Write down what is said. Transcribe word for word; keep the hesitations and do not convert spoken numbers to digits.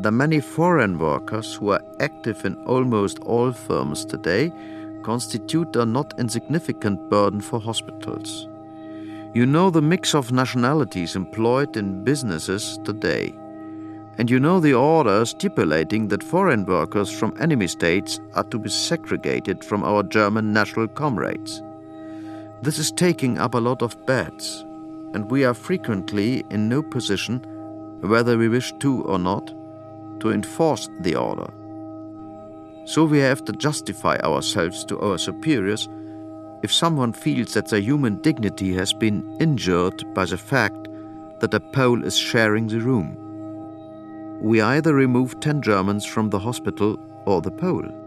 the many foreign workers who are active in almost all firms today constitute a not insignificant burden for hospitals. You know the mix of nationalities employed in businesses today. And you know the order stipulating that foreign workers from enemy states are to be segregated from our German national comrades. This is taking up a lot of beds, and we are frequently in no position, whether we wish to or not, to enforce the order. So we have to justify ourselves to our superiors if someone feels that their human dignity has been injured by the fact that a Pole is sharing the room. We either remove ten Germans from the hospital or the Pole.